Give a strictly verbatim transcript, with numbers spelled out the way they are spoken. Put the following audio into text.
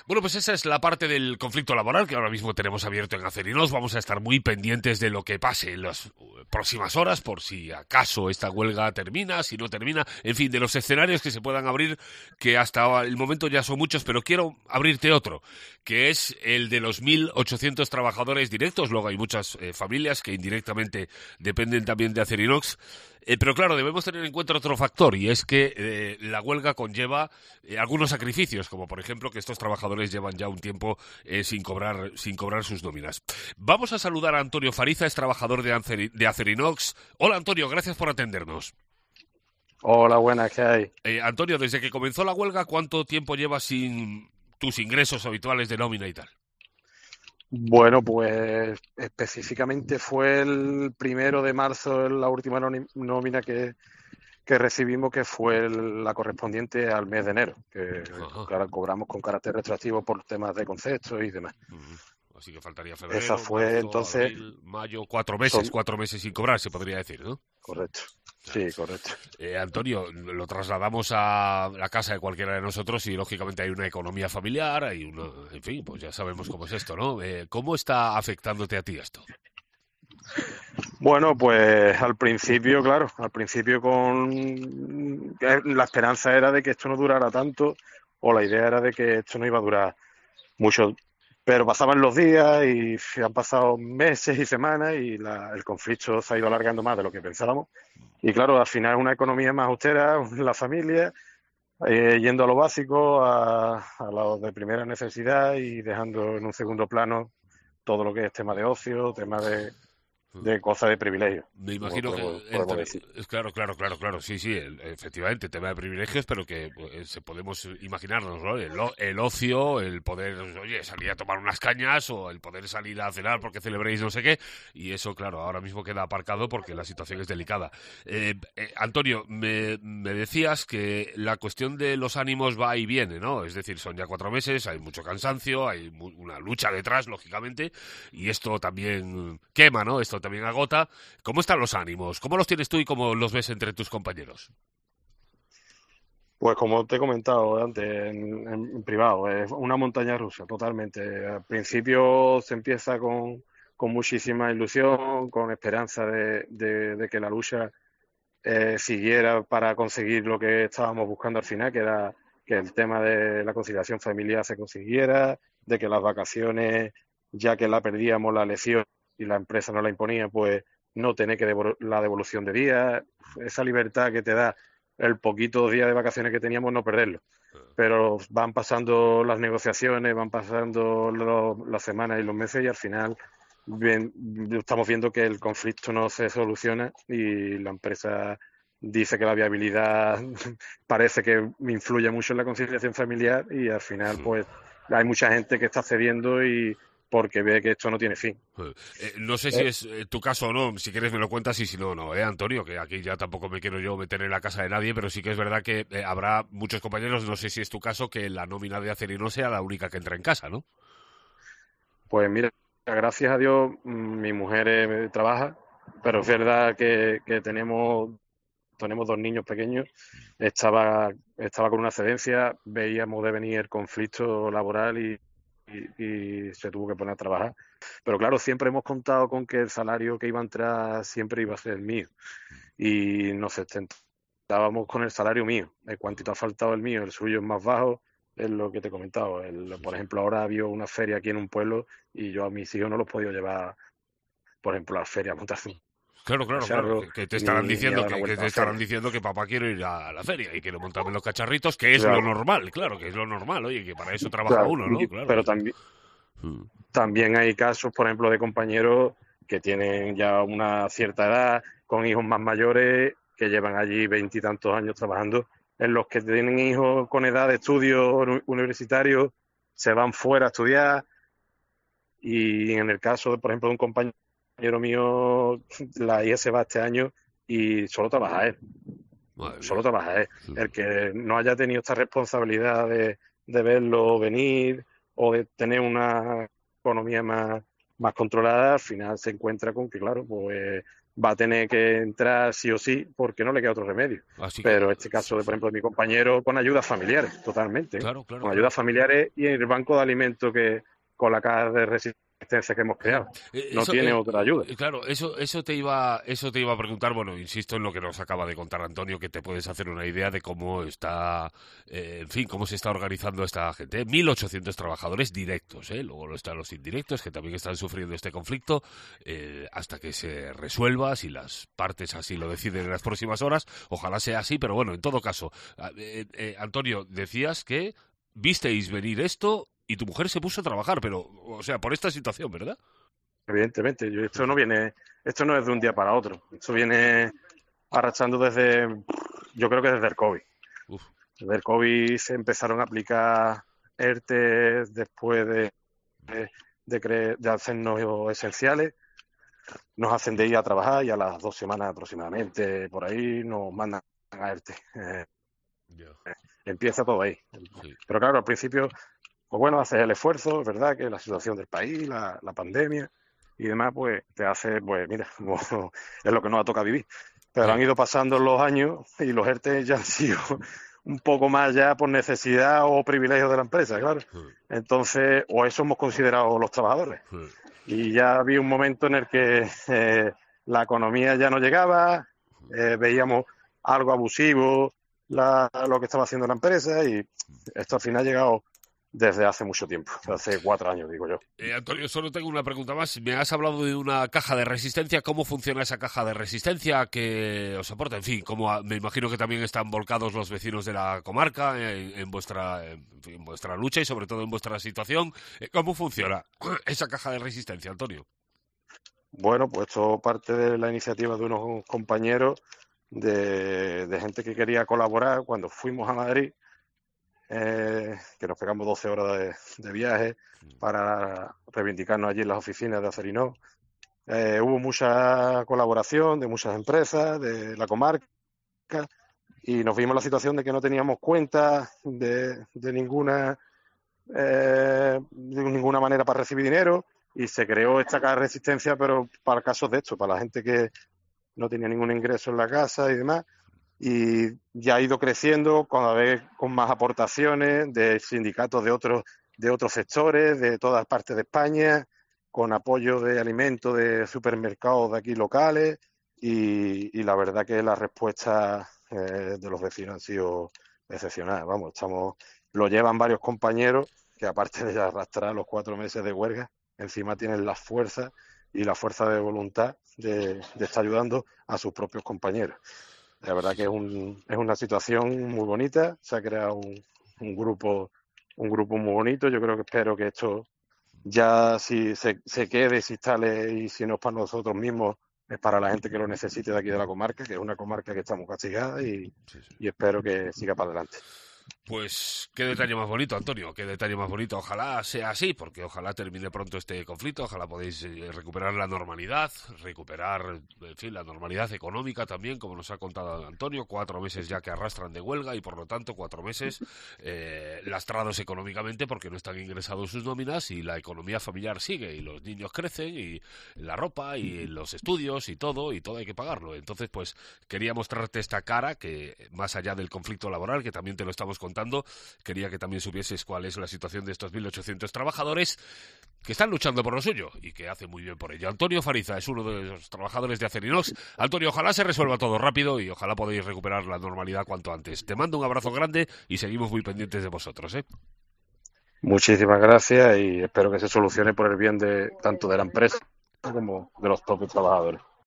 Bueno, pues esa es la parte del conflicto laboral que ahora mismo tenemos abierto en Acerinos. Vamos a estar muy pendientes de lo que pase en las próximas horas, por si acaso esta huelga termina, si no termina, en fin, de los escenarios que se puedan abrir, que hasta el momento ya son muchos, pero quiero abrirte otro, que es el de los mil ochocientos trabajadores directos. Luego hay muchas eh, familias que indirectamente dependen también de Acerinox. Eh, pero claro, debemos tener en cuenta otro factor, y es que eh, la huelga conlleva eh, algunos sacrificios, como por ejemplo que estos trabajadores llevan ya un tiempo eh, sin cobrar sin cobrar sus nóminas. Vamos a saludar a Antonio Fariza, es trabajador de, Aceri- de Acerinox. Hola Antonio, gracias por atendernos. Hola, buenas, ¿qué hay? Eh, Antonio, desde que comenzó la huelga, ¿cuánto tiempo llevas sin tus ingresos habituales de nómina y tal? Bueno, pues específicamente fue el primero de marzo la última noni- nómina que, que recibimos, que fue el- la correspondiente al mes de enero, que Ajá. claro, cobramos con carácter retroactivo por temas de conceptos y demás. Ujú. Así que faltaría Esa febrero, fue marzo, entonces, abril, mayo, cuatro meses, son, cuatro meses sin cobrar, se podría decir, ¿no? correcto, Claro. sí, correcto. Eh, Antonio, lo trasladamos a la casa de cualquiera de nosotros y lógicamente hay una economía familiar, hay una, en fin, pues ya sabemos cómo es esto, ¿no? Eh, ¿cómo está afectándote a ti esto? Bueno, pues al principio, claro, al principio con eh, la esperanza era de que esto no durara tanto, o la idea era de que esto no iba a durar mucho, pero pasaban los días y han pasado meses y semanas y la- el conflicto se ha ido alargando más de lo que pensábamos. Y claro, al final es una economía más austera, la familia, eh, yendo a lo básico, a, a lo de primera necesidad y dejando en un segundo plano todo lo que es tema de ocio, tema de, de cosas de privilegio, Me como imagino que podemos, podemos entre... decir. Claro, claro, claro, claro, sí, sí, el- efectivamente, tema de privilegios, pero que pues, se podemos imaginarnos, ¿no? El, o- el ocio, el poder, oye, salir a tomar unas cañas o el poder salir a cenar porque celebréis no sé qué, y eso, claro, ahora mismo queda aparcado porque la situación es delicada. Eh, eh, Antonio, me, me decías que la cuestión de los ánimos va y viene, ¿no? Es decir, son ya cuatro meses, hay mucho cansancio, hay mu- una lucha detrás, lógicamente, y esto también quema, ¿no? Esto también agota. ¿Cómo están los ánimos? ¿Cómo los tienes tú y cómo los ves entre tus compañeros? Pues como te he comentado antes en, en privado, es una montaña rusa totalmente. Al principio se empieza con, con muchísima ilusión, con esperanza de, de- de que la lucha eh, siguiera para conseguir lo que estábamos buscando al final, que era que el tema de la conciliación familiar se consiguiera, de que las vacaciones, ya que la perdíamos la elección y la empresa no la imponía, pues no tener que devol- la devolución de días, esa libertad que te da el poquito día de vacaciones que teníamos, no perderlo. Pero van pasando las negociaciones, van pasando lo- las semanas y los meses y al final bien, estamos viendo que el conflicto no se soluciona y la empresa dice que la viabilidad parece que influye mucho en la conciliación familiar y al final pues hay mucha gente que está cediendo y porque ve que esto no tiene fin. Eh, no sé si Eh, es eh, tu caso o no, si quieres me lo cuentas y si no, no, ¿eh, Antonio? Que aquí ya tampoco me quiero yo meter en la casa de nadie, pero sí que es verdad que eh, habrá muchos compañeros, no sé si es tu caso, que la nómina de Acerino sea la única que entra en casa, ¿no? pues mira, gracias a Dios mm, mi mujer eh, trabaja, pero es verdad que, que tenemos tenemos dos niños pequeños, estaba, estaba con una excedencia, veíamos de venir el conflicto laboral y, y, y se tuvo que poner a trabajar. Pero claro, siempre hemos contado con que el salario que iba a entrar siempre iba a ser el mío y nos sustentábamos con el salario mío. En cuantito ha faltado el mío, el suyo es más bajo, es lo que te he comentado. El, Sí, por sí. ejemplo, ahora había una feria aquí en un pueblo y yo a mis hijos no los he podido llevar, por ejemplo, a la feria a montarse un Claro, claro, claro, cacharro que, que te estarán ni, ni a diciendo dar una que, que vuelta a te la estarán feria. diciendo que papá quiere ir a la feria y quiere montarme los cacharritos, que es lo Claro, normal, claro, que es lo normal, oye, que para eso trabaja claro, uno, ¿no? Claro. pero también, también hay casos, por ejemplo, de compañeros que tienen ya una cierta edad, con hijos más mayores, que llevan allí veintitantos años trabajando, en los que tienen hijos con edad de estudio universitario, se van fuera a estudiar, y en el caso, de, por ejemplo, de un compañero mío, la hija se va este año y solo trabaja él, Madre mía. solo trabaja él. El que no haya tenido esta responsabilidad de, de verlo venir o de tener una economía más, más controlada, al final se encuentra con que, claro, pues va a tener que entrar sí o sí porque no le queda otro remedio. Así que, Pero este caso, de, por ejemplo, de mi compañero, con ayudas familiares, totalmente, ¿eh? claro, claro, Con claro. ayudas familiares y el banco de alimentos que con la caja de resistencia que hemos Hmm. creado. Eh, No Eso, tiene eh, otra ayuda. eh, claro, eso, eso te iba, eso te iba a preguntar. Bueno, insisto en lo que nos acaba de contar Antonio, que te puedes hacer una idea de cómo está, eh, en fin, cómo se está organizando esta gente. mil ochocientos trabajadores directos, ¿eh? Luego están los indirectos que también están sufriendo este conflicto eh, hasta que se resuelva, si las partes así lo deciden en las próximas horas. Ojalá sea así, pero bueno, en todo caso, eh, eh, Antonio, decías que visteis venir esto y tu mujer se puso a trabajar, pero, o sea, por esta situación, ¿verdad? Evidentemente, yo, esto no viene, esto no es de un día para otro. Esto viene arrastrando desde, yo creo que desde el COVID. Uf. Desde el COVID se empezaron a aplicar ERTE después de, de, de, cre- de hacernos esenciales. Nos hacen de ir a trabajar y a las dos semanas aproximadamente, por ahí, nos mandan a ERTE. Eh, Ya, empieza todo ahí. sí. Pero claro, al principio, pues bueno, haces el esfuerzo, es verdad que la situación del país, la, la pandemia y demás, pues te hace, pues mira, como es lo que nos ha tocado vivir. Pero han Sí. ido pasando los años y los ERTE ya han sido un poco más ya por necesidad o privilegio de la empresa, claro. Sí, Entonces, o eso hemos considerado los trabajadores. sí, Y ya había un momento en el que eh, la economía ya no llegaba, eh, veíamos algo abusivo la, lo que estaba haciendo la empresa y esto al final ha llegado desde hace mucho tiempo, hace cuatro años, digo yo. Eh, Antonio, solo tengo una pregunta más. Me has hablado de una caja de resistencia. ¿Cómo funciona esa caja de resistencia que os aporta? En fin, como a- me imagino que también están volcados los vecinos de la comarca en, en vuestra, en fin, en vuestra lucha y sobre todo en vuestra situación. Eh, ¿Cómo funciona esa caja de resistencia, Antonio? Bueno, pues esto parte de la iniciativa de unos compañeros de, de gente que quería colaborar cuando fuimos a Madrid, eh, que nos pegamos doce horas de, de viaje para reivindicarnos allí en las oficinas de Acerinox. Eh, hubo mucha colaboración de muchas empresas de la comarca y nos vimos en la situación de que no teníamos cuenta de, de ninguna eh, de ninguna manera para recibir dinero y se creó esta caja de resistencia, pero para casos de esto, para la gente que no tenía ningún ingreso en la casa y demás. Y ya ha ido creciendo cada vez con más aportaciones de sindicatos de otros de otros sectores, de todas partes de España, con apoyo de alimentos de supermercados de aquí locales y, y la verdad que la respuesta eh, de los vecinos ha sido excepcional. Vamos, estamos, lo llevan varios compañeros que aparte de arrastrar los cuatro meses de huelga, encima tienen la fuerza y la fuerza de voluntad de, de estar ayudando a sus propios compañeros. La verdad que es, un, es una situación muy bonita, se ha creado un, un grupo un grupo muy bonito, yo creo que espero que esto ya si se, se quede, se instale y si no es para nosotros mismos, es para la gente que lo necesite de aquí de la comarca, que es una comarca que está muy castigada y, Sí, sí. y espero que siga para adelante. Pues qué detalle más bonito, Antonio, qué detalle más bonito. Ojalá sea así, porque ojalá termine pronto este conflicto, ojalá podáis eh, recuperar la normalidad, recuperar, en fin, la normalidad económica también, como nos ha contado Antonio, cuatro meses ya que arrastran de huelga y por lo tanto cuatro meses eh, lastrados económicamente porque no están ingresados sus nóminas y la economía familiar sigue y los niños crecen y la ropa y los estudios y todo, y todo hay que pagarlo. Entonces, pues quería mostrarte esta cara que más allá del conflicto laboral, que también te lo estamos contando, quería que también supieses cuál es la situación de estos mil ochocientos trabajadores que están luchando por lo suyo y que hacen muy bien por ello. Antonio Fariza es uno de los trabajadores de Acerinox. Antonio, ojalá se resuelva todo rápido y ojalá podáis recuperar la normalidad cuanto antes. Te mando un abrazo grande y seguimos muy pendientes de vosotros, ¿eh? Muchísimas gracias y espero que se solucione por el bien de tanto de la empresa como de los propios trabajadores.